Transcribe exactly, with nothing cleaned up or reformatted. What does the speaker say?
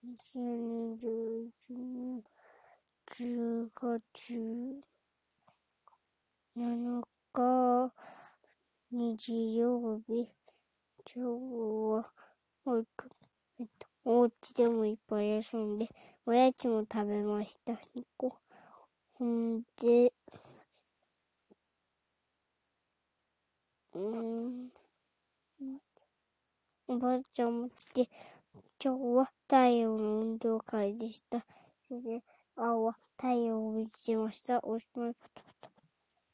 にじゅういちねんじゅうがつなのか日曜日。今日は保育えっと、お家でもいっぱい遊んで、おやつも食べました。にこ。ほんで、うーん、おばあちゃんも来て、今日は太陽の運動会でした。それで、青は太陽を見てました。おしまいかと。